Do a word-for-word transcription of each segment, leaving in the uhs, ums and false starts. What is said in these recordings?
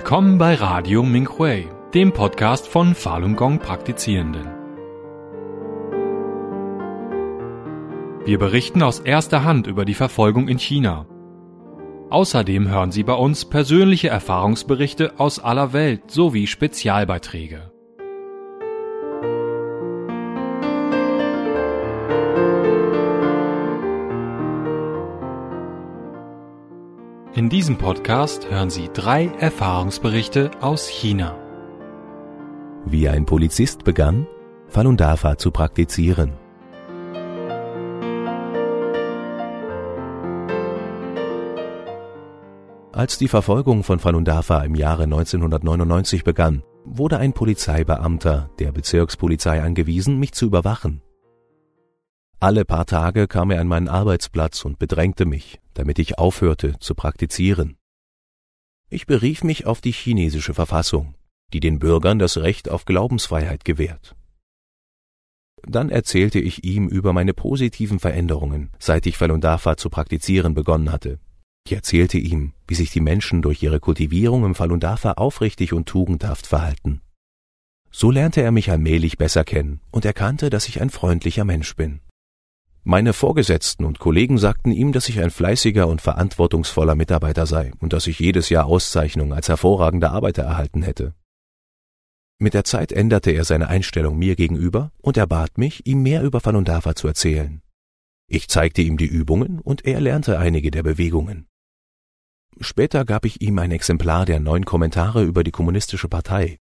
Willkommen bei Radio Minhui, dem Podcast von Falun Gong Praktizierenden. Wir berichten aus erster Hand über die Verfolgung in China. Außerdem hören Sie bei uns persönliche Erfahrungsberichte aus aller Welt sowie Spezialbeiträge. In diesem Podcast hören Sie drei Erfahrungsberichte aus China. Wie ein Polizist begann, Falun Dafa zu praktizieren. Als die Verfolgung von Falun Dafa im Jahre neunzehnhundertneunundneunzig begann, wurde ein Polizeibeamter der Bezirkspolizei angewiesen, mich zu überwachen. Alle paar Tage kam er an meinen Arbeitsplatz und bedrängte mich, damit ich aufhörte zu praktizieren. Ich berief mich auf die chinesische Verfassung, die den Bürgern das Recht auf Glaubensfreiheit gewährt. Dann erzählte ich ihm über meine positiven Veränderungen, seit ich Falun Dafa zu praktizieren begonnen hatte. Ich erzählte ihm, wie sich die Menschen durch ihre Kultivierung im Falun Dafa aufrichtig und tugendhaft verhalten. So lernte er mich allmählich besser kennen und erkannte, dass ich ein freundlicher Mensch bin. Meine Vorgesetzten und Kollegen sagten ihm, dass ich ein fleißiger und verantwortungsvoller Mitarbeiter sei und dass ich jedes Jahr Auszeichnungen als hervorragender Arbeiter erhalten hätte. Mit der Zeit änderte er seine Einstellung mir gegenüber und er bat mich, ihm mehr über Falun Dafa zu erzählen. Ich zeigte ihm die Übungen und er lernte einige der Bewegungen. Später gab ich ihm ein Exemplar der neun Kommentare über die Kommunistische Partei.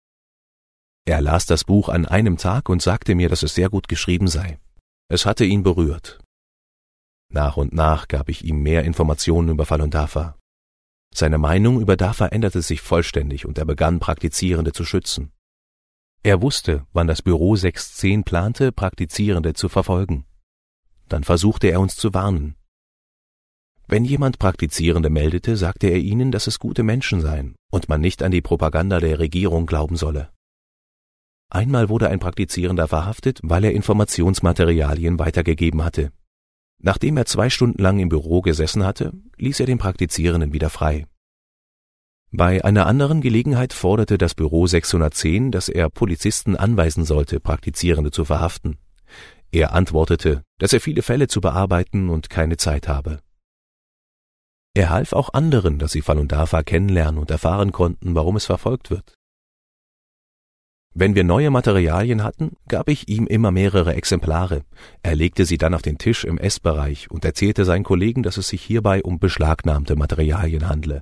Er las das Buch an einem Tag und sagte mir, dass es sehr gut geschrieben sei. Es hatte ihn berührt. Nach und nach gab ich ihm mehr Informationen über Falun Dafa. Seine Meinung über Dafa änderte sich vollständig und er begann, Praktizierende zu schützen. Er wusste, wann das Büro sechs zehn plante, Praktizierende zu verfolgen. Dann versuchte er uns zu warnen. Wenn jemand Praktizierende meldete, sagte er ihnen, dass es gute Menschen seien und man nicht an die Propaganda der Regierung glauben solle. Einmal wurde ein Praktizierender verhaftet, weil er Informationsmaterialien weitergegeben hatte. Nachdem er zwei Stunden lang im Büro gesessen hatte, ließ er den Praktizierenden wieder frei. Bei einer anderen Gelegenheit forderte das Büro sechshundertzehn, dass er Polizisten anweisen sollte, Praktizierende zu verhaften. Er antwortete, dass er viele Fälle zu bearbeiten und keine Zeit habe. Er half auch anderen, dass sie Falun Dafa kennenlernen und erfahren konnten, warum es verfolgt wird. Wenn wir neue Materialien hatten, gab ich ihm immer mehrere Exemplare. Er legte sie dann auf den Tisch im Essbereich und erzählte seinen Kollegen, dass es sich hierbei um beschlagnahmte Materialien handle.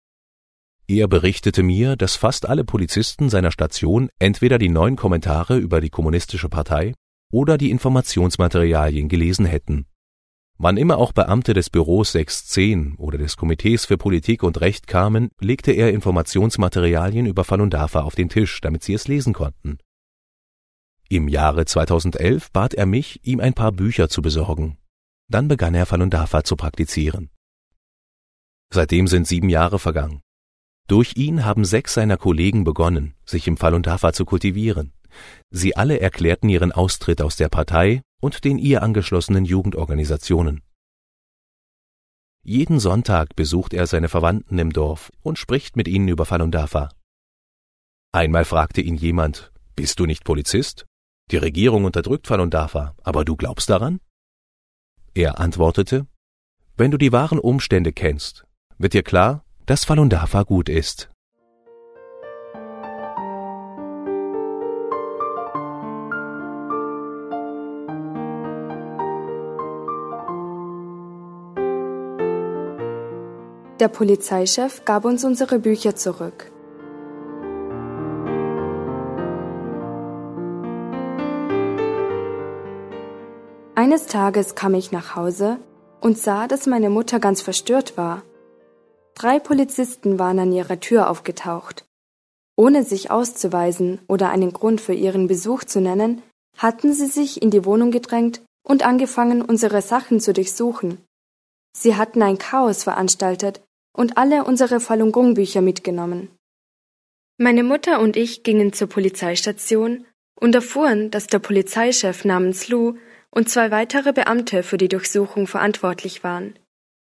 Er berichtete mir, dass fast alle Polizisten seiner Station entweder die neuen Kommentare über die Kommunistische Partei oder die Informationsmaterialien gelesen hätten. Wann immer auch Beamte des Büros sechs zehn oder des Komitees für Politik und Recht kamen, legte er Informationsmaterialien über Falun Dafa auf den Tisch, damit sie es lesen konnten. Im Jahre zweitausendelf bat er mich, ihm ein paar Bücher zu besorgen. Dann begann er Falun Dafa zu praktizieren. Seitdem sind sieben Jahre vergangen. Durch ihn haben sechs seiner Kollegen begonnen, sich im Falun Dafa zu kultivieren. Sie alle erklärten ihren Austritt aus der Partei und den ihr angeschlossenen Jugendorganisationen. Jeden Sonntag besucht er seine Verwandten im Dorf und spricht mit ihnen über Falun Dafa. Einmal fragte ihn jemand, »Bist du nicht Polizist? Die Regierung unterdrückt Falun Dafa, aber du glaubst daran?« Er antwortete, »Wenn du die wahren Umstände kennst, wird dir klar, dass Falun Dafa gut ist.« Der Polizeichef gab uns unsere Bücher zurück. Eines Tages kam ich nach Hause und sah, dass meine Mutter ganz verstört war. Drei Polizisten waren an ihrer Tür aufgetaucht. Ohne sich auszuweisen oder einen Grund für ihren Besuch zu nennen, hatten sie sich in die Wohnung gedrängt und angefangen, unsere Sachen zu durchsuchen. Sie hatten ein Chaos veranstaltet und alle unsere Falun Gong Bücher mitgenommen. Meine Mutter und ich gingen zur Polizeistation und erfuhren, dass der Polizeichef namens Lu und zwei weitere Beamte für die Durchsuchung verantwortlich waren.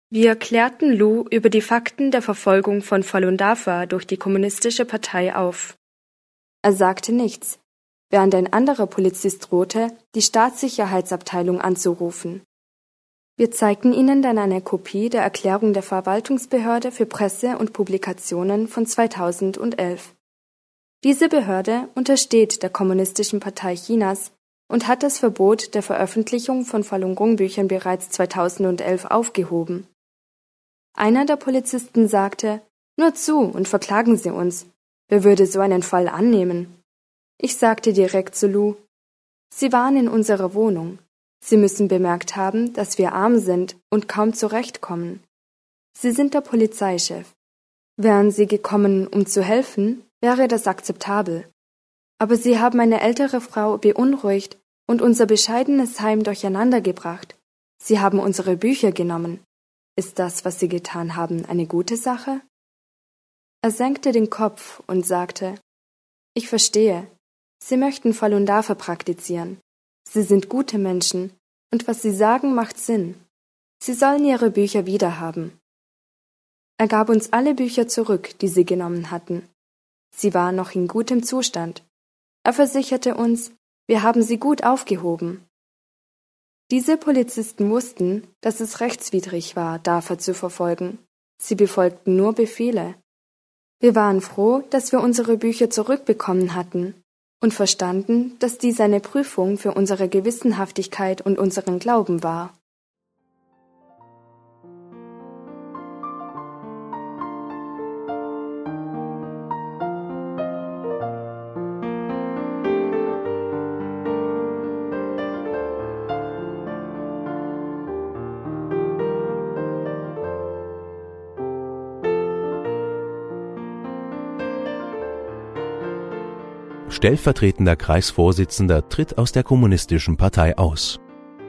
Wir klärten Lou über die Fakten der Verfolgung von Falun Dafa durch die Kommunistische Partei auf. Er sagte nichts, während ein anderer Polizist drohte, die Staatssicherheitsabteilung anzurufen. Wir zeigten ihnen dann eine Kopie der Erklärung der Verwaltungsbehörde für Presse und Publikationen von zweitausendelf. Diese Behörde untersteht der Kommunistischen Partei Chinas und hat das Verbot der Veröffentlichung von Falun Gong-Büchern bereits zweitausendelf aufgehoben. Einer der Polizisten sagte, »Nur zu und verklagen Sie uns. Wer würde so einen Fall annehmen?« Ich sagte direkt zu Lou, »Sie waren in unserer Wohnung. Sie müssen bemerkt haben, dass wir arm sind und kaum zurechtkommen. Sie sind der Polizeichef. Wären Sie gekommen, um zu helfen, wäre das akzeptabel. Aber Sie haben eine ältere Frau beunruhigt und unser bescheidenes Heim durcheinandergebracht. Sie haben unsere Bücher genommen. Ist das, was Sie getan haben, eine gute Sache?« Er senkte den Kopf und sagte, »Ich verstehe. Sie möchten Falun Dafa praktizieren. Sie sind gute Menschen, und was Sie sagen, macht Sinn. Sie sollen Ihre Bücher wiederhaben.« Er gab uns alle Bücher zurück, die Sie genommen hatten. Sie waren noch in gutem Zustand. Er versicherte uns, wir haben sie gut aufgehoben. Diese Polizisten wussten, dass es rechtswidrig war, Dafa zu verfolgen. Sie befolgten nur Befehle. Wir waren froh, dass wir unsere Bücher zurückbekommen hatten und verstanden, dass dies eine Prüfung für unsere Gewissenhaftigkeit und unseren Glauben war. Stellvertretender Kreisvorsitzender tritt aus der Kommunistischen Partei aus.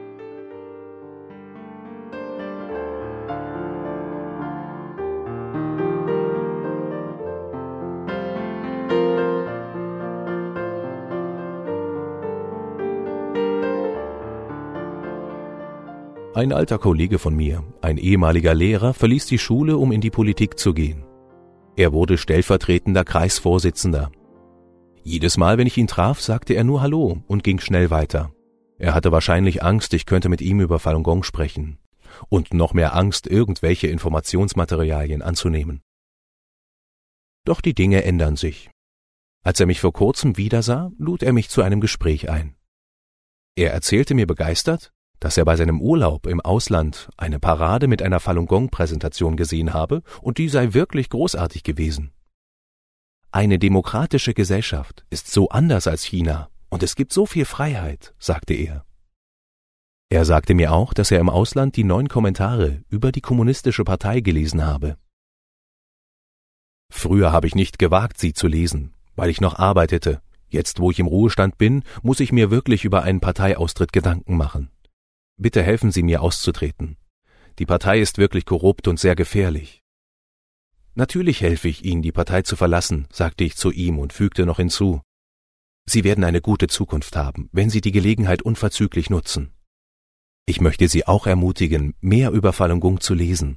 Ein alter Kollege von mir, ein ehemaliger Lehrer, verließ die Schule, um in die Politik zu gehen. Er wurde stellvertretender Kreisvorsitzender. Jedes Mal, wenn ich ihn traf, sagte er nur Hallo und ging schnell weiter. Er hatte wahrscheinlich Angst, ich könnte mit ihm über Falun Gong sprechen. Und noch mehr Angst, irgendwelche Informationsmaterialien anzunehmen. Doch die Dinge ändern sich. Als er mich vor kurzem wiedersah, lud er mich zu einem Gespräch ein. Er erzählte mir begeistert, dass er bei seinem Urlaub im Ausland eine Parade mit einer Falun Gong-Präsentation gesehen habe und die sei wirklich großartig gewesen. Eine demokratische Gesellschaft ist so anders als China und es gibt so viel Freiheit, sagte er. Er sagte mir auch, dass er im Ausland die neuen Kommentare über die Kommunistische Partei gelesen habe. Früher habe ich nicht gewagt, sie zu lesen, weil ich noch arbeitete. Jetzt, wo ich im Ruhestand bin, muss ich mir wirklich über einen Parteiaustritt Gedanken machen. Bitte helfen Sie mir auszutreten. Die Partei ist wirklich korrupt und sehr gefährlich. Natürlich helfe ich Ihnen, die Partei zu verlassen, sagte ich zu ihm und fügte noch hinzu. Sie werden eine gute Zukunft haben, wenn Sie die Gelegenheit unverzüglich nutzen. Ich möchte Sie auch ermutigen, mehr über Falun Gong zu lesen.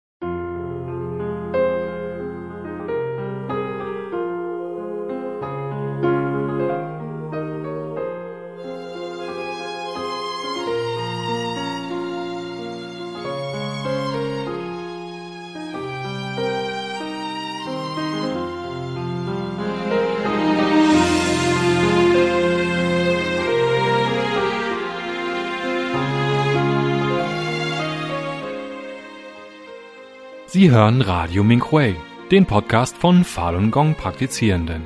Sie hören Radio Minghui, den Podcast von Falun Gong Praktizierenden.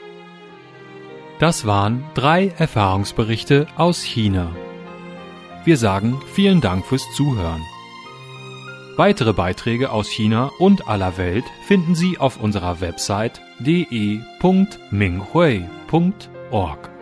Das waren drei Erfahrungsberichte aus China. Wir sagen vielen Dank fürs Zuhören. Weitere Beiträge aus China und aller Welt finden Sie auf unserer Website d e punkt minghui punkt org.